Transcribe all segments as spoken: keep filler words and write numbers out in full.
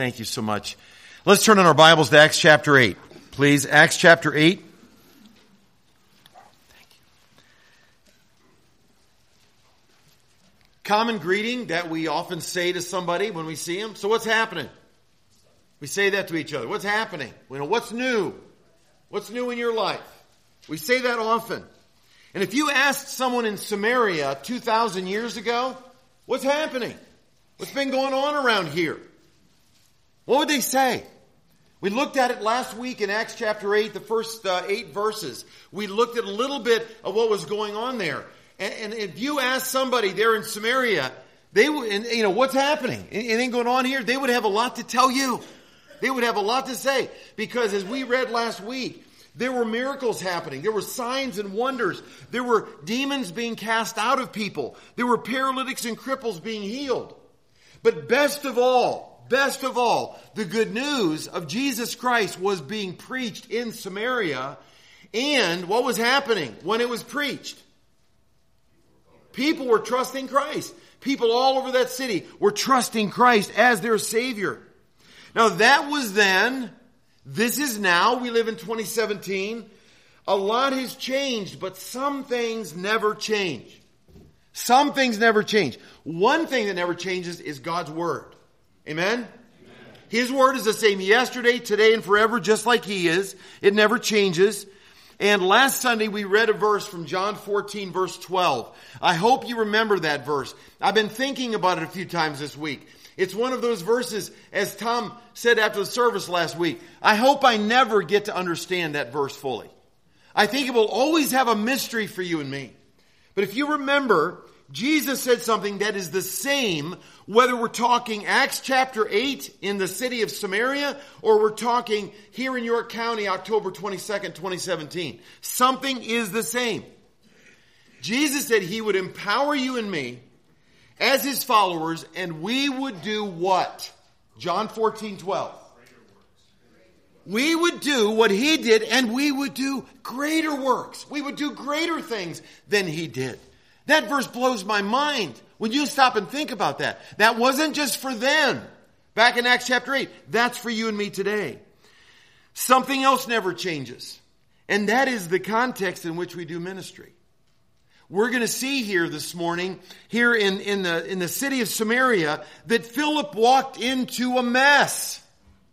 Thank you so much. Let's turn in our Bibles to Acts chapter eight. Please, Acts chapter eight. Thank you. Common greeting that we often say to somebody when we see them. So what's happening? We say that to each other. What's happening? You know, what's new? What's new in your life? We say that often. And if you asked someone in Samaria two thousand years ago, what's happening? What's been going on around here? What would they say? We looked at it last week in Acts chapter eight, the first uh, eight verses. We looked at a little bit of what was going on there. And, and if you ask somebody there in Samaria, they would, and, you know, what's happening? Anything going on here? They would have a lot to tell you. They would have a lot to say. Because as we read last week, there were miracles happening. There were signs and wonders. There were demons being cast out of people. There were paralytics and cripples being healed. But best of all, best of all, the good news of Jesus Christ was being preached in Samaria. And what was happening when it was preached? People were trusting Christ. People all over that city were trusting Christ as their Savior. Now that was then. This is now. We live in twenty seventeen. A lot has changed, but some things never change. Some things never change. One thing that never changes is God's Word. Amen? Amen? His Word is the same yesterday, today, and forever, just like He is. It never changes. And last Sunday we read a verse from John fourteen, verse twelve. I hope you remember that verse. I've been thinking about it a few times this week. It's one of those verses, as Tom said after the service last week, I hope I never get to understand that verse fully. I think it will always have a mystery for you and me. But if you remember, Jesus said something that is the same whether we're talking Acts chapter eight in the city of Samaria or we're talking here in York County, October twenty-second, twenty seventeen. Something is the same. Jesus said He would empower you and me as His followers, and we would do what? John fourteen, twelve. We would do what He did, and we would do greater works. We would do greater things than He did. That verse blows my mind when you stop and think about that. That wasn't just for them back in Acts chapter eight. That's for you and me today. Something else never changes, and that is the context in which we do ministry. We're going to see here this morning, here in, in, the, in the city of Samaria, that Philip walked into a mess.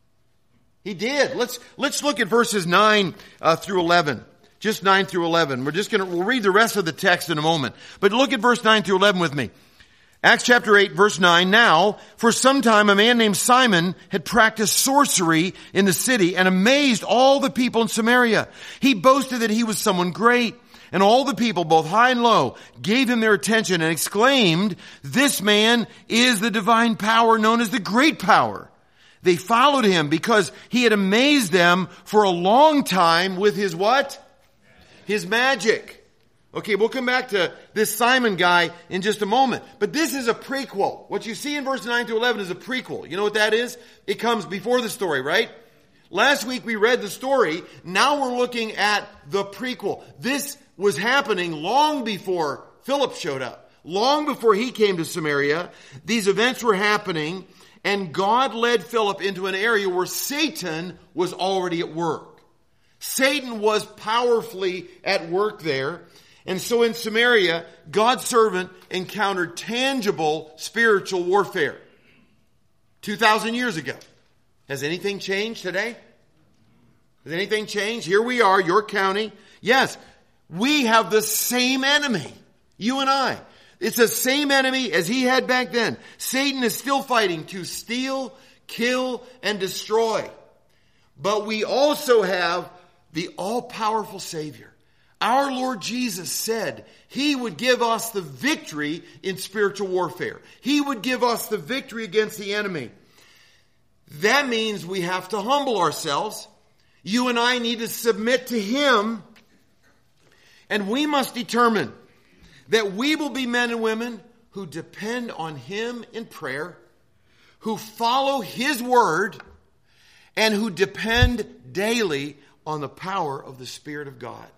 He did. Let's, let's look at verses nine uh, through eleven. Just nine through eleven. We're just going to, we'll read the rest of the text in a moment. But look at verse nine through eleven with me. Acts chapter eight, verse nine. Now, for some time, a man named Simon had practiced sorcery in the city and amazed all the people in Samaria. He boasted that he was someone great. And all the people, both high and low, gave him their attention and exclaimed, "This man is the divine power known as the great power." They followed him because he had amazed them for a long time with his what? His magic. Okay, we'll come back to this Simon guy in just a moment. But this is a prequel. What you see in verse nine through eleven is a prequel. You know what that is? It comes before the story, right? Last week we read the story. Now we're looking at the prequel. This was happening long before Philip showed up. Long before he came to Samaria, these events were happening, and God led Philip into an area where Satan was already at work. Satan was powerfully at work there. And so in Samaria, God's servant encountered tangible spiritual warfare. two thousand years ago. Has anything changed today? Has anything changed? Here we are, York County. Yes, we have the same enemy, you and I. It's the same enemy as he had back then. Satan is still fighting to steal, kill, and destroy. But we also have the all-powerful Savior. Our Lord Jesus said He would give us the victory in spiritual warfare. He would give us the victory against the enemy. That means we have to humble ourselves. You and I need to submit to Him. And we must determine that we will be men and women who depend on Him in prayer, who follow His word, and who depend daily on the power of the Spirit of God.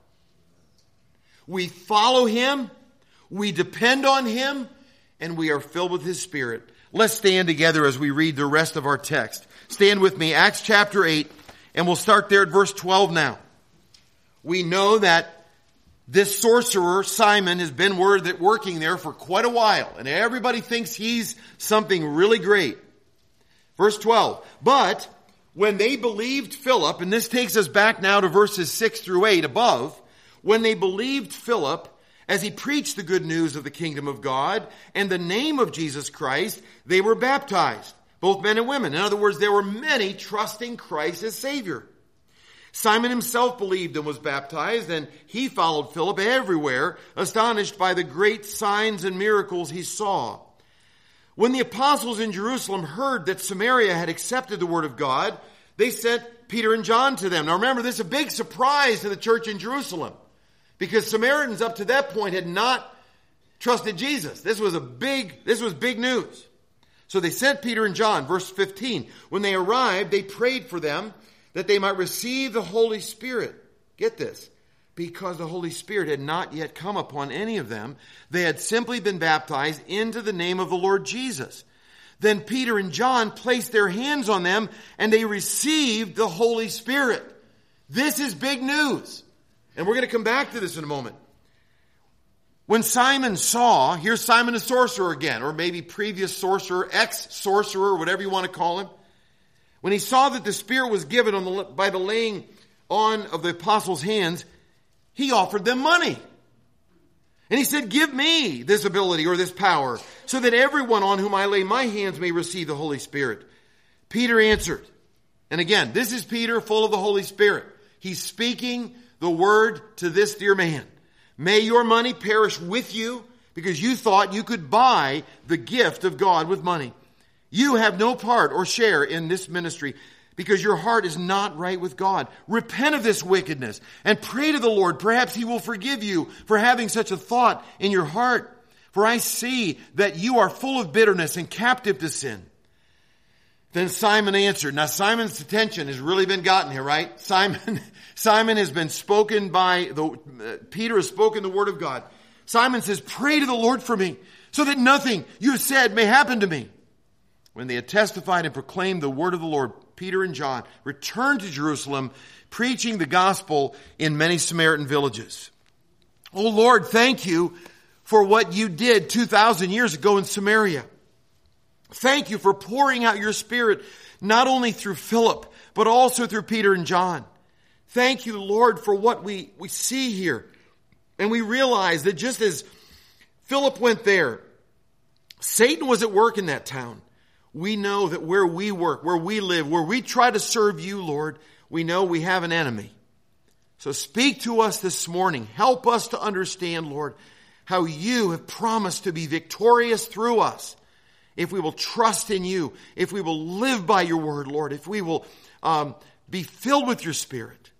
We follow Him, we depend on Him, and we are filled with His Spirit. Let's stand together as we read the rest of our text. Stand with me, Acts chapter eight, and we'll start there at verse twelve now. We know that this sorcerer, Simon, has been working there for quite a while, and everybody thinks he's something really great. Verse twelve, but when they believed Philip, and this takes us back now to verses six through eight above, when they believed Philip, as he preached the good news of the kingdom of God and the name of Jesus Christ, they were baptized, both men and women. In other words, there were many trusting Christ as Savior. Simon himself believed and was baptized, and he followed Philip everywhere, astonished by the great signs and miracles he saw. When the apostles in Jerusalem heard that Samaria had accepted the word of God, they sent Peter and John to them. Now remember, this is a big surprise to the church in Jerusalem, because Samaritans up to that point had not trusted Jesus. This was a big, this was big news. So they sent Peter and John, verse fifteen. When they arrived, they prayed for them that they might receive the Holy Spirit. Get this. Because the Holy Spirit had not yet come upon any of them. They had simply been baptized into the name of the Lord Jesus. Then Peter and John placed their hands on them and they received the Holy Spirit. This is big news. And we're going to come back to this in a moment. When Simon saw, here's Simon the sorcerer again, or maybe previous sorcerer, ex-sorcerer, whatever you want to call him. When he saw that the Spirit was given on the, by the laying on of the apostles' hands, he offered them money. And he said, give me this ability or this power, so that everyone on whom I lay my hands may receive the Holy Spirit. Peter answered, and again, this is Peter full of the Holy Spirit. He's speaking the word to this dear man. May your money perish with you, because you thought you could buy the gift of God with money. You have no part or share in this ministry, because your heart is not right with God. Repent of this wickedness and pray to the Lord. Perhaps he will forgive you for having such a thought in your heart. For I see that you are full of bitterness and captive to sin. Then Simon answered. Now Simon's attention has really been gotten here, right? Simon, Simon has been spoken by, the uh, Peter has spoken the word of God. Simon says, pray to the Lord for me, so that nothing you have said may happen to me. When they had testified and proclaimed the word of the Lord, Peter and John returned to Jerusalem, preaching the gospel in many Samaritan villages. Oh Lord, thank you for what you did two thousand years ago in Samaria. Thank you for pouring out your Spirit, not only through Philip, but also through Peter and John. Thank you, Lord, for what we, we see here. And we realize that just as Philip went there, Satan was at work in that town. We know that where we work, where we live, where we try to serve you, Lord, we know we have an enemy. So speak to us this morning. Help us to understand, Lord, how you have promised to be victorious through us. If we will trust in you, if we will live by your word, Lord, if we will um, be filled with your Spirit.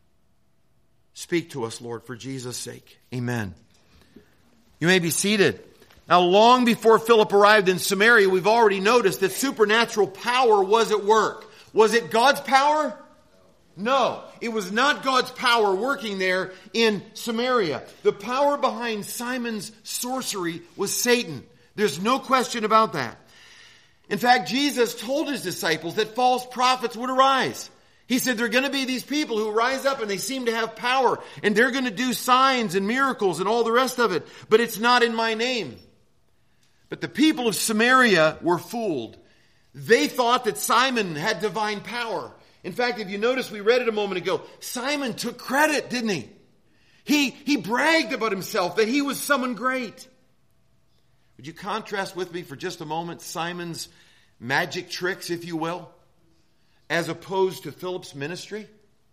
Speak to us, Lord, for Jesus' sake. Amen. You may be seated. Now, long before Philip arrived in Samaria, we've already noticed that supernatural power was at work. Was it God's power? No, it was not God's power working there in Samaria. The power behind Simon's sorcery was Satan. There's no question about that. In fact, Jesus told his disciples that false prophets would arise. He said there are going to be these people who rise up and they seem to have power and they're going to do signs and miracles and all the rest of it, but it's not in my name. But the people of Samaria were fooled. They thought that Simon had divine power. In fact, if you notice, we read it a moment ago, Simon took credit, didn't he? He, he bragged about himself that he was someone great. Would you contrast with me for just a moment Simon's magic tricks, if you will, as opposed to Philip's ministry?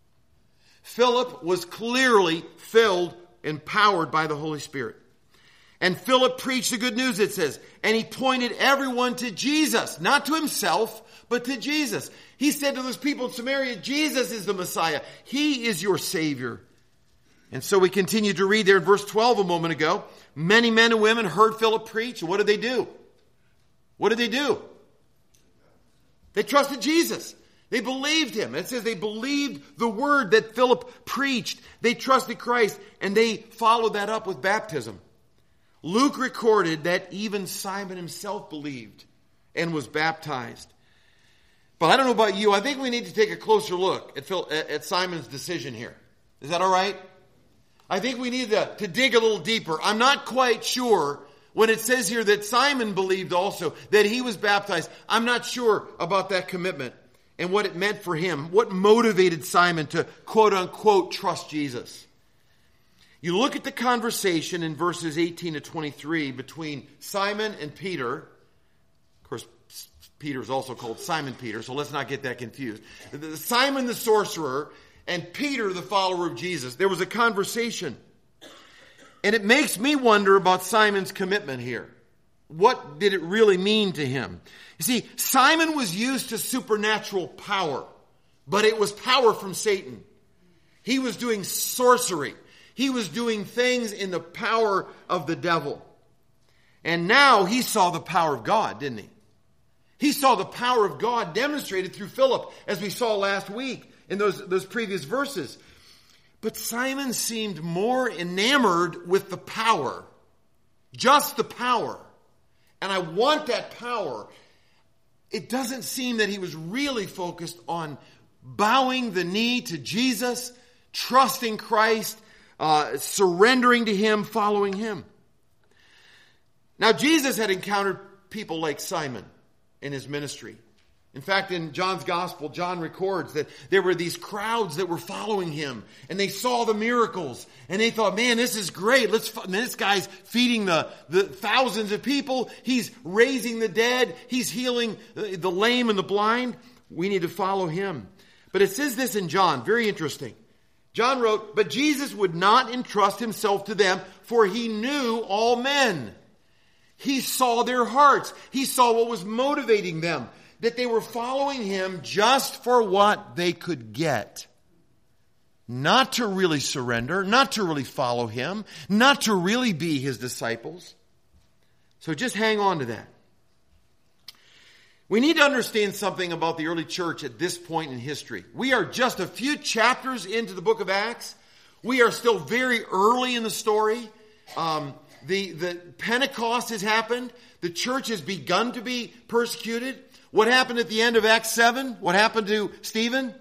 Philip was clearly filled and powered by the Holy Spirit. And Philip preached the good news, it says, and he pointed everyone to Jesus, not to himself, but to Jesus. He said to those people in Samaria, Jesus is the Messiah. He is your Savior. And so we continue to read there in verse twelve a moment ago. Many men and women heard Philip preach. What did they do? What did they do? They trusted Jesus. They believed him. It says they believed the word that Philip preached. They trusted Christ, and they followed that up with baptism. Luke recorded that even Simon himself believed and was baptized. But I don't know about you. I think we need to take a closer look at, Phil, at Simon's decision here. Is that all right? I think we need to, to dig a little deeper. I'm not quite sure when it says here that Simon believed also, that he was baptized. I'm not sure about that commitment and what it meant for him. What motivated Simon to quote unquote trust Jesus? You look at the conversation in verses eighteen to twenty-three between Simon and Peter. Of course, Peter is also called Simon Peter, so let's not get that confused. Simon the sorcerer and Peter the follower of Jesus. There was a conversation. And it makes me wonder about Simon's commitment here. What did it really mean to him? You see, Simon was used to supernatural power, but it was power from Satan. He was doing sorcery. He was doing things in the power of the devil. And now he saw the power of God, didn't he? He saw the power of God demonstrated through Philip, as we saw last week in those, those previous verses. But Simon seemed more enamored with the power. Just the power. And I want that power. It doesn't seem that he was really focused on bowing the knee to Jesus, trusting Christ, uh, surrendering to him, following him. Now, Jesus had encountered people like Simon in his ministry. In fact, in John's gospel, John records that there were these crowds that were following him, and they saw the miracles, and they thought, man, this is great. Let's, this guy's feeding the, the thousands of people. He's raising the dead. He's healing the lame and the blind. We need to follow him. But it says this in John, very interesting. John wrote, but Jesus would not entrust himself to them, for he knew all men. He saw their hearts. He saw what was motivating them. That they were following him just for what they could get. Not to really surrender, not to really follow him, not to really be his disciples. So just hang on to that. We need to understand something about the early church at this point in history. We are just a few chapters into the book of Acts. We are still very early in the story. Um, the, the Pentecost has happened. The church has begun to be persecuted. What happened at the end of Acts seven? What happened to Stephen?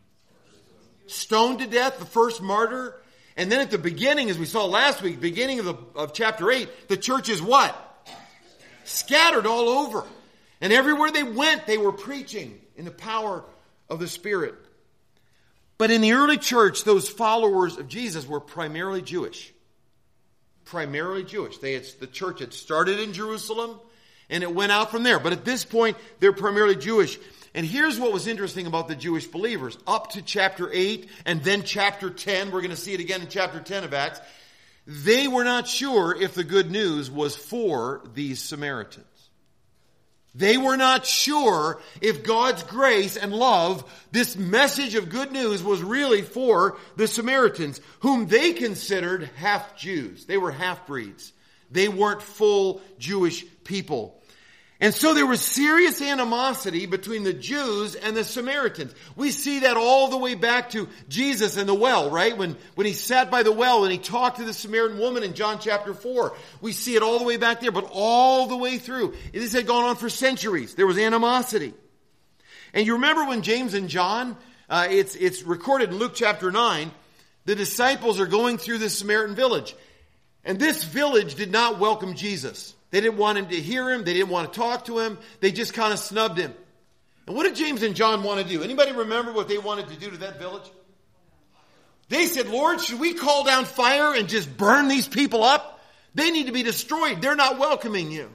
Stoned to death, the first martyr. And then at the beginning, as we saw last week, beginning of, the, of chapter eight, the church is what? Scattered all over. And everywhere they went, they were preaching in the power of the Spirit. But in the early church, those followers of Jesus were primarily Jewish. Primarily Jewish. They had, the church had started in Jerusalem, and it went out from there. But at this point, they're primarily Jewish. And here's what was interesting about the Jewish believers. Up to chapter eight and then chapter ten, we're going to see it again in chapter ten of Acts. They were not sure if the good news was for these Samaritans. They were not sure if God's grace and love, this message of good news, was really for the Samaritans, whom they considered half Jews. They were half-breeds. They weren't full Jewish people. And so there was serious animosity between the Jews and the Samaritans. We see that all the way back to Jesus and the well, right? When, when he sat by the well and he talked to the Samaritan woman in John chapter four. We see it all the way back there, but all the way through. This had gone on for centuries. There was animosity. And you remember when James and John, uh, it's, it's recorded in Luke chapter nine, the disciples are going through this Samaritan village. And this village did not welcome Jesus. They didn't want him to hear him. They didn't want to talk to him. They just kind of snubbed him. And what did James and John want to do? Anybody remember what they wanted to do to that village? They said, Lord, should we call down fire and just burn these people up? They need to be destroyed. They're not welcoming you.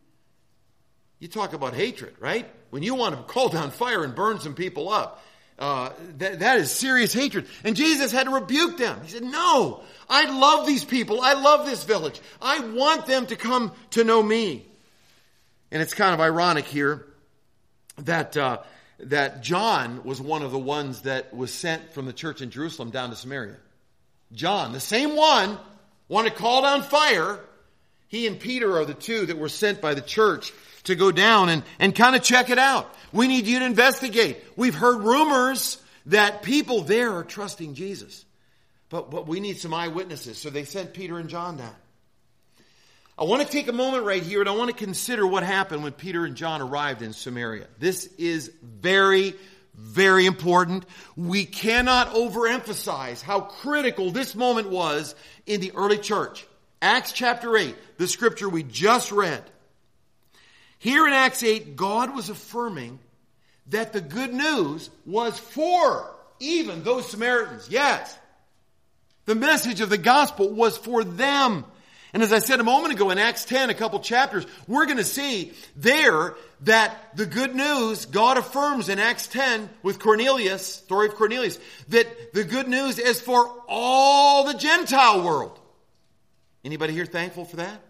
You talk about hatred, right? When you want to call down fire and burn some people up, uh, that, that is serious hatred. And Jesus had to rebuke them. He said, no, I love these people. I love this village. I want them to come to know me. And it's kind of ironic here that uh, that John was one of the ones that was sent from the church in Jerusalem down to Samaria. John, the same one, wanted to call down fire. He and Peter are the two that were sent by the church to go down and, and kind of check it out. We need you to investigate. We've heard rumors that people there are trusting Jesus. But, but we need some eyewitnesses. So they sent Peter and John down. I want to take a moment right here and I want to consider what happened when Peter and John arrived in Samaria. This is very, very important. We cannot overemphasize how critical this moment was in the early church. Acts chapter eight, the scripture we just read. Here in Acts eight, God was affirming that the good news was for even those Samaritans. Yes, the message of the gospel was for them. And as I said a moment ago in Acts ten, a couple chapters, we're going to see there that the good news, God affirms in Acts ten with Cornelius, story of Cornelius, that the good news is for all the Gentile world. Anybody here thankful for that?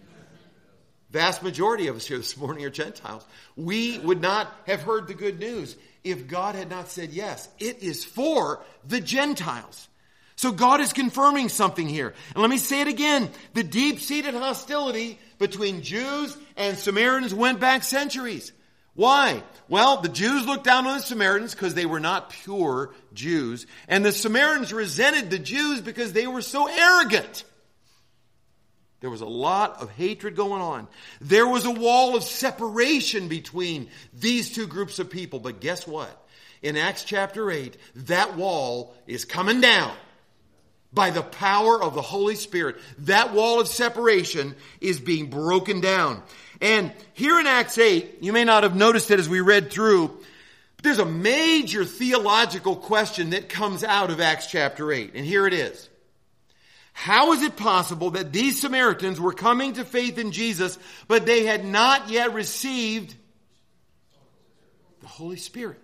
Vast majority of us here this morning are Gentiles. We would not have heard the good news if God had not said yes. It is for the Gentiles. So God is confirming something here. And let me say it again. The deep-seated hostility between Jews and Samaritans went back centuries. Why? Well, the Jews looked down on the Samaritans because they were not pure Jews. And the Samaritans resented the Jews because they were so arrogant. There was a lot of hatred going on. There was a wall of separation between these two groups of people. But guess what? In Acts chapter eight, that wall is coming down by the power of the Holy Spirit. That wall of separation is being broken down. And here in Acts eight, you may not have noticed it as we read through, but there's a major theological question that comes out of Acts chapter eight. And here it is. How is it possible that these Samaritans were coming to faith in Jesus, but they had not yet received the Holy Spirit?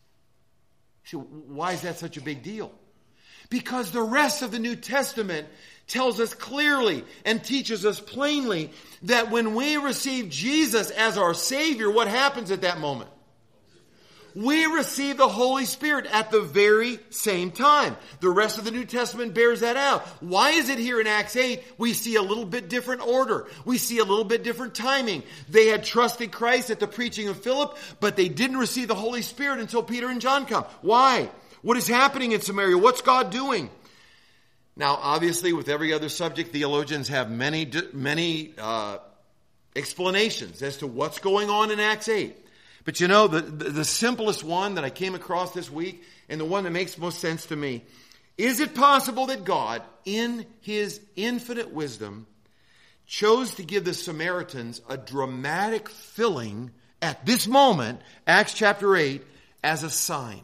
So why is that such a big deal? Because the rest of the New Testament tells us clearly and teaches us plainly that when we receive Jesus as our Savior, what happens at that moment? We receive the Holy Spirit at the very same time. The rest of the New Testament bears that out. Why is it here in Acts eight we see a little bit different order? We see a little bit different timing. They had trusted Christ at the preaching of Philip, but they didn't receive the Holy Spirit until Peter and John come. Why? What is happening in Samaria? What's God doing? Now, obviously, with every other subject, theologians have many, many uh, explanations as to what's going on in Acts eight. But you know, the, the, the simplest one that I came across this week, and the one that makes most sense to me, is it possible that God, in His infinite wisdom, chose to give the Samaritans a dramatic filling at this moment, Acts chapter eight, as a sign?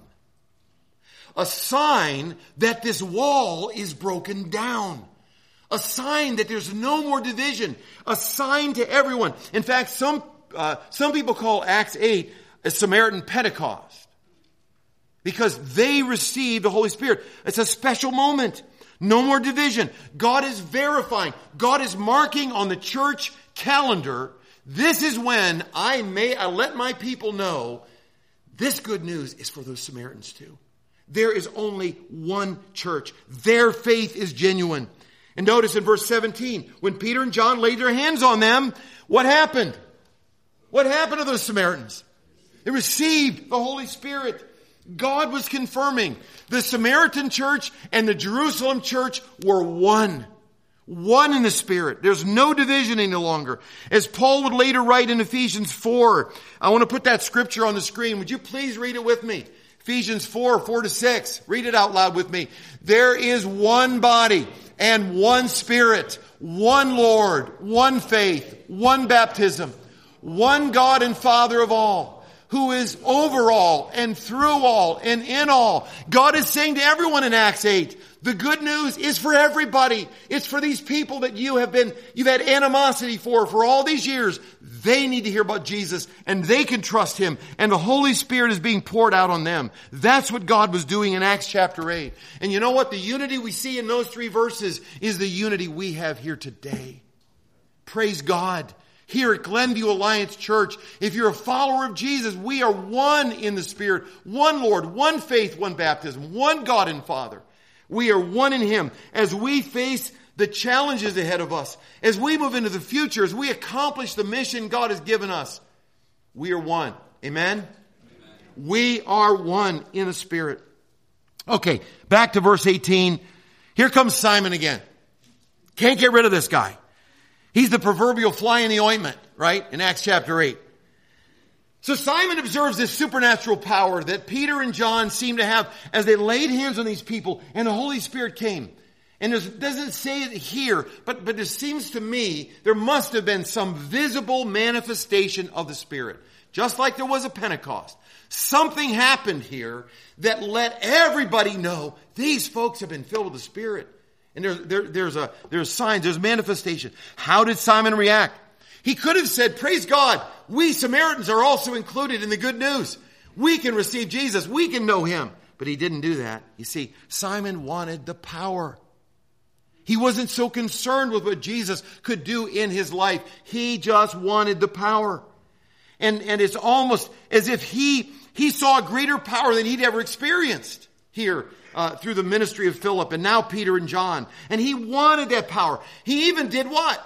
A sign that this wall is broken down. A sign that there's no more division. A sign to everyone. In fact, some uh, some people call Acts eight a Samaritan Pentecost because they received the Holy Spirit. It's a special moment. No more division. God is verifying. God is marking on the church calendar. This is when I may I let my people know this good news is for those Samaritans too. There is only one church. Their faith is genuine. And notice in verse seventeen, when Peter and John laid their hands on them, what happened? What happened to those Samaritans? They received the Holy Spirit. God was confirming the Samaritan church and the Jerusalem church were one. One in the Spirit. There's no division any longer. As Paul would later write in Ephesians four, I want to put that scripture on the screen. Would you please read it with me? Ephesians four, four to six. Read it out loud with me. There is one body and one Spirit, one Lord, one faith, one baptism, one God and Father of all, who is over all and through all and in all. God is saying to everyone in Acts eight, the good news is for everybody. It's for these people that you have been, you've had animosity for, for all these years. They need to hear about Jesus and they can trust Him and the Holy Spirit is being poured out on them. That's what God was doing in Acts chapter eight. And you know what? The unity we see in those three verses is the unity we have here today. Praise God. Here at Glenview Alliance Church, if you're a follower of Jesus, we are one in the Spirit, one Lord, one faith, one baptism, one God and Father. We are one in Him. As we face the challenges ahead of us, as we move into the future, as we accomplish the mission God has given us, we are one. Amen? Amen. We are one in the Spirit. Okay, back to verse eighteen. Here comes Simon again. Can't get rid of this guy. He's the proverbial fly in the ointment, right? In Acts chapter eight. So Simon observes this supernatural power that Peter and John seem to have as they laid hands on these people and the Holy Spirit came. And it doesn't say it here, but, but it seems to me there must have been some visible manifestation of the Spirit. Just like there was a Pentecost. Something happened here that let everybody know these folks have been filled with the Spirit. And there, there, there's a, there's signs, there's manifestation. How did Simon react? He could have said, praise God, we Samaritans are also included in the good news. We can receive Jesus. We can know him. But he didn't do that. You see, Simon wanted the power. He wasn't so concerned with what Jesus could do in his life. He just wanted the power. And, and it's almost as if he, he saw a greater power than he'd ever experienced here uh, through the ministry of Philip and now Peter and John. And he wanted that power. He even did what?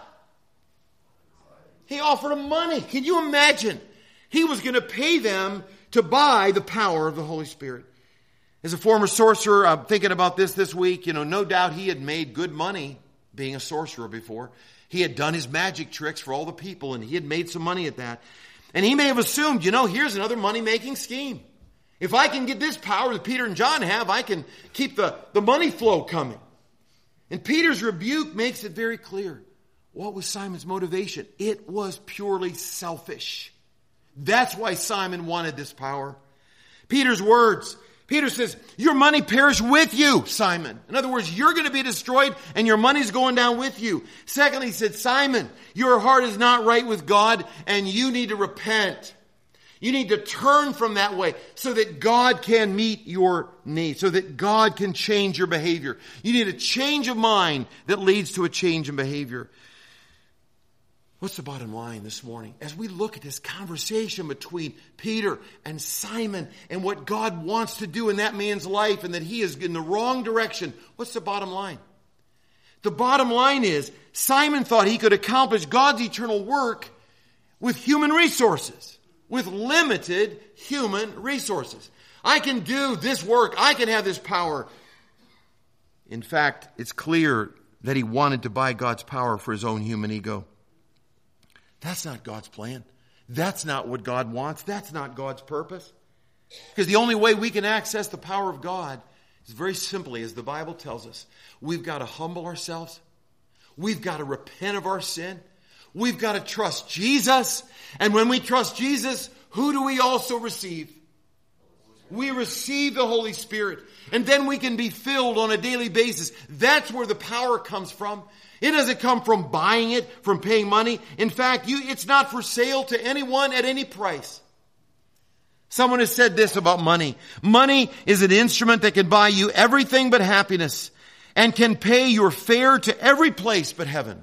He offered them money. Can you imagine? He was going to pay them to buy the power of the Holy Spirit. As a former sorcerer, I'm thinking about this this week. You know, no doubt he had made good money being a sorcerer before. He had done his magic tricks for all the people, and he had made some money at that. And he may have assumed, you know, here's another money-making scheme. If I can get this power that Peter and John have, I can keep the, the money flow coming. And Peter's rebuke makes it very clear. What was Simon's motivation? It was purely selfish. That's why Simon wanted this power. Peter's words. Peter says, your money perish with you, Simon. In other words, you're going to be destroyed and your money's going down with you. Secondly, he said, Simon, your heart is not right with God and you need to repent. You need to turn from that way so that God can meet your needs, so that God can change your behavior. You need a change of mind that leads to a change in behavior. What's the bottom line this morning? As we look at this conversation between Peter and Simon and what God wants to do in that man's life and that he is in the wrong direction, what's the bottom line? The bottom line is Simon thought he could accomplish God's eternal work with human resources, with limited human resources. I can do this work. I can have this power. In fact, it's clear that he wanted to buy God's power for his own human ego. That's not God's plan. That's not what God wants. That's not God's purpose. Because the only way we can access the power of God is very simply, as the Bible tells us, we've got to humble ourselves. We've got to repent of our sin. We've got to trust Jesus. And when we trust Jesus, who do we also receive? We receive the Holy Spirit. And then we can be filled on a daily basis. That's where the power comes from. It doesn't come from buying it, from paying money. In fact, you, it's not for sale to anyone at any price. Someone has said this about money. Money is an instrument that can buy you everything but happiness and can pay your fare to every place but heaven.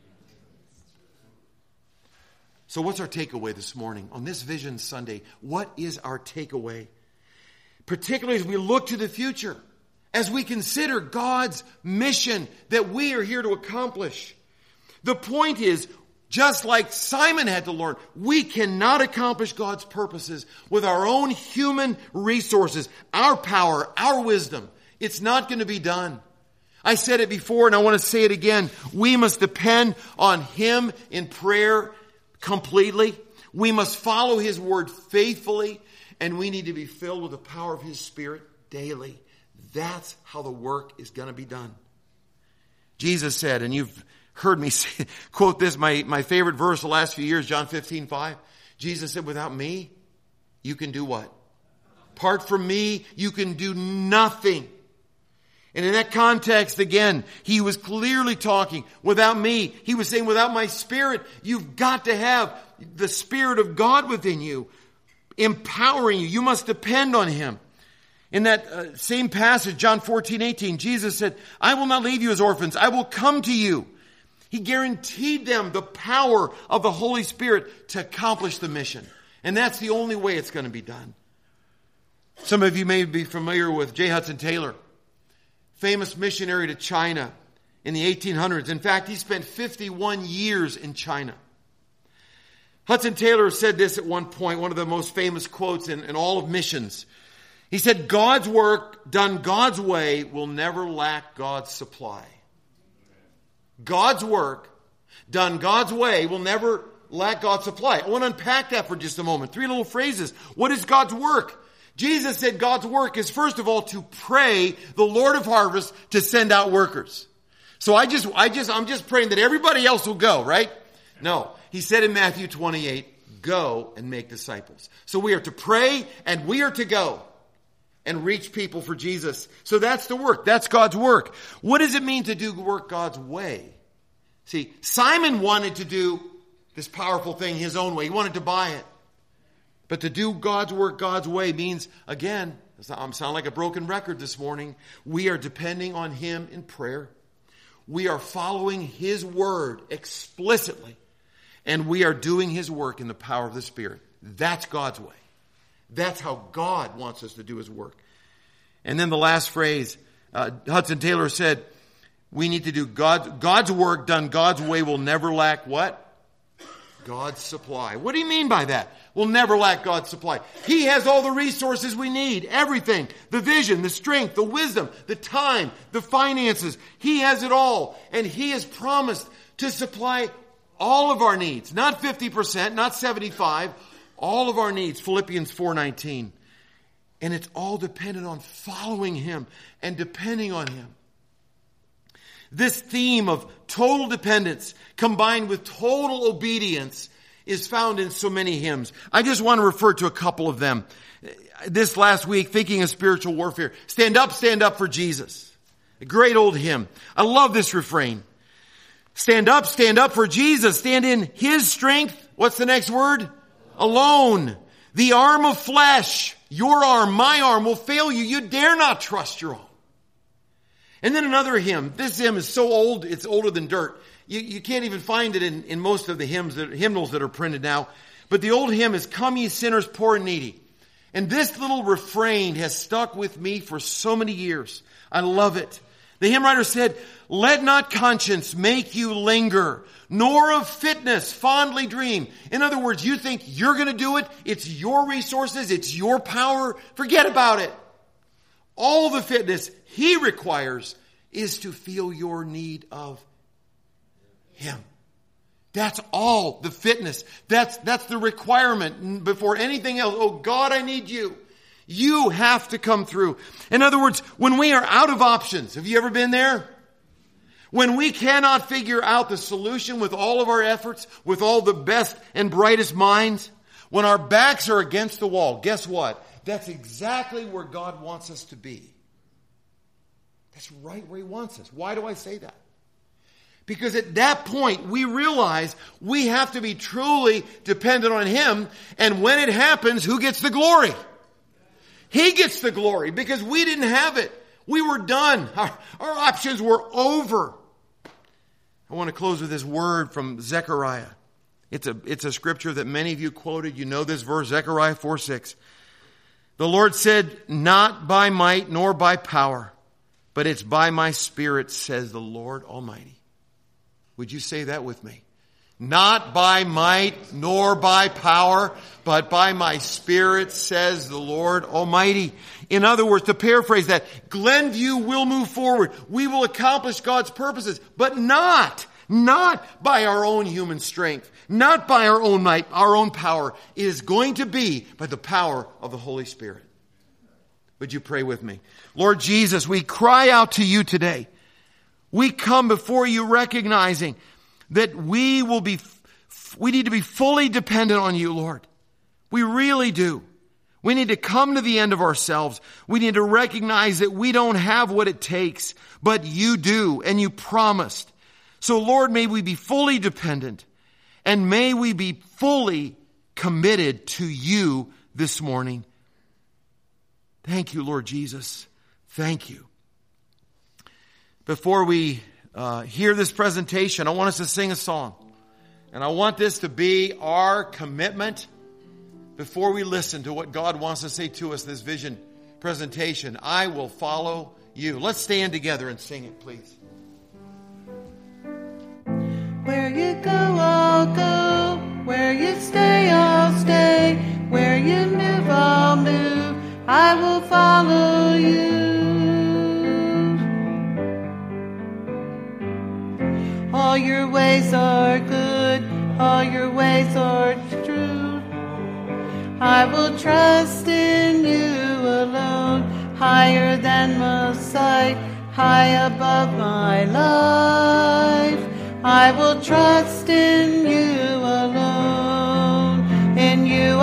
So what's our takeaway this morning? On this Vision Sunday, what is our takeaway? Particularly as we look to the future. As we consider God's mission that we are here to accomplish. The point is, just like Simon had to learn, we cannot accomplish God's purposes with our own human resources, our power, our wisdom. It's not going to be done. I said it before and I want to say it again. We must depend on Him in prayer completely. We must follow His word faithfully, and we need to be filled with the power of His Spirit daily. That's how the work is going to be done. Jesus said, and you've heard me say, quote this, my, my favorite verse the last few years, John fifteen five. Jesus said, without me, you can do what? Apart from me, you can do nothing. And in that context, again, he was clearly talking, without me. He was saying, without my Spirit, you've got to have the Spirit of God within you, empowering you. You must depend on Him. In that uh, same passage, John fourteen eighteen, Jesus said, I will not leave you as orphans. I will come to you. He guaranteed them the power of the Holy Spirit to accomplish the mission. And that's the only way it's going to be done. Some of you may be familiar with J. Hudson Taylor, famous missionary to China in the eighteen hundreds. In fact, he spent fifty-one years in China. Hudson Taylor said this at one point, one of the most famous quotes in, in all of missions. He said, God's work done God's way will never lack God's supply. God's work done God's way, will never lack God's supply. I want to unpack that for just a moment. Three little phrases. What is God's work? Jesus said God's work is, first of all, to pray the Lord of harvest to send out workers. So I just, I just, I'm just praying that everybody else will go, right? No. He said in Matthew twenty-eight, go and make disciples. So we are to pray and we are to go and reach people for Jesus. So that's the work. That's God's work. What does it mean to do work God's way? See, Simon wanted to do this powerful thing his own way. He wanted to buy it. But to do God's work God's way means, again, I'm sounding like a broken record this morning, we are depending on Him in prayer. We are following His word explicitly. And we are doing His work in the power of the Spirit. That's God's way. That's how God wants us to do His work. And then the last phrase, uh, Hudson Taylor said, we need to do God, God's work done God's way will never lack what? God's supply. What do you mean by that? We'll never lack God's supply. He has all the resources we need. Everything. The vision, the strength, the wisdom, the time, the finances. He has it all. And He has promised to supply all of our needs. Not fifty percent, not seventy-five. All of our needs. Philippians four nineteen. And it's all dependent on following Him and depending on Him. This theme of total dependence combined with total obedience is found in so many hymns. I just want to refer to a couple of them. This last week, thinking of spiritual warfare. Stand up, stand up for Jesus. A great old hymn. I love this refrain. Stand up, stand up for Jesus. Stand in His strength. What's the next word? Alone. The arm of flesh, your arm, my arm will fail you. You dare not trust your own. And then another hymn. This hymn is so old, it's older than dirt. You, you can't even find it in, in most of the hymns, that, hymnals that are printed now. But the old hymn is, Come Ye Sinners Poor and Needy. And this little refrain has stuck with me for so many years. I love it. The hymn writer said, Let not conscience make you linger, nor of fitness fondly dream. In other words, you think you're going to do it. It's your resources. It's your power. Forget about it. All the fitness He requires is to feel your need of Him. That's all the fitness. That's, that's the requirement before anything else. Oh God, I need you. You have to come through. In other words, when we are out of options, have you ever been there? When we cannot figure out the solution with all of our efforts, with all the best and brightest minds, when our backs are against the wall, guess what? That's exactly where God wants us to be. That's right where He wants us. Why do I say that? Because at that point, we realize we have to be truly dependent on Him. And when it happens, who gets the glory? He gets the glory because we didn't have it. We were done. Our, our options were over. I want to close with this word from Zechariah. It's a, it's a scripture that many of you quoted. You know this verse, Zechariah four six. The Lord said, Not by might nor by power, but it's by my Spirit, says the Lord Almighty. Would you say that with me? Not by might nor by power, but by my Spirit, says the Lord Almighty. In other words, to paraphrase that, Glenview will move forward. We will accomplish God's purposes, but not, not by our own human strength, not by our own might, our own power. It is going to be by the power of the Holy Spirit. Would you pray with me? Lord Jesus, we cry out to you today. We come before you recognizing that we will be, we need to be fully dependent on you, Lord. We really do. We need to come to the end of ourselves. We need to recognize that we don't have what it takes, but you do, and you promised. So Lord, may we be fully dependent, and may we be fully committed to you this morning. Thank you, Lord Jesus. Thank you. Before we uh, hear this presentation, I want us to sing a song. And I want this to be our commitment before we listen to what God wants to say to us, this vision presentation. I will follow you. Let's stand together and sing it, please. Where you go, I'll go. Where you stay, I'll stay. Where you move, I'll move. I will follow you. On All your ways are good, all your ways are true. I will trust in you alone, higher than most sight, high above my life. I will trust in you alone, in you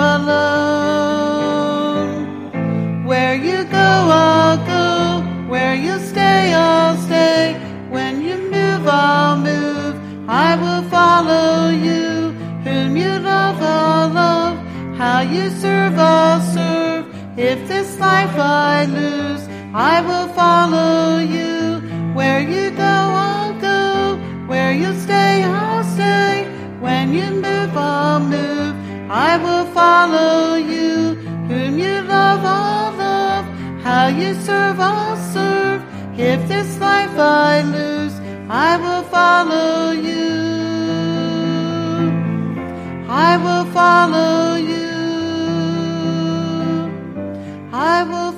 alone. Where you go, I'll go. Where you stay, I'll stay. When you move, I'll move. I will follow you. Whom you love, I'll love. How you serve, I'll serve. If this life I lose, I will follow you. Where you go, I'll go. Where you stay, I'll stay. When you move, I'll move. I will follow you. Whom you love, I'll love. How you serve, I'll serve. If this life I lose, I will follow you. I will follow you. I will